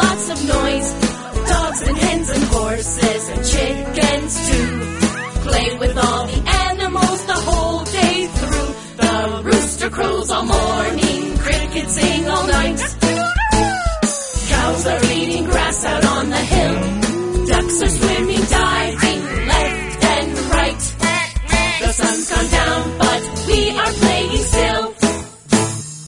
lots of noise. Dogs and hens and horses and chickens too. Play with all the animals the whole day through. The rooster crows all morning, crickets sing all night.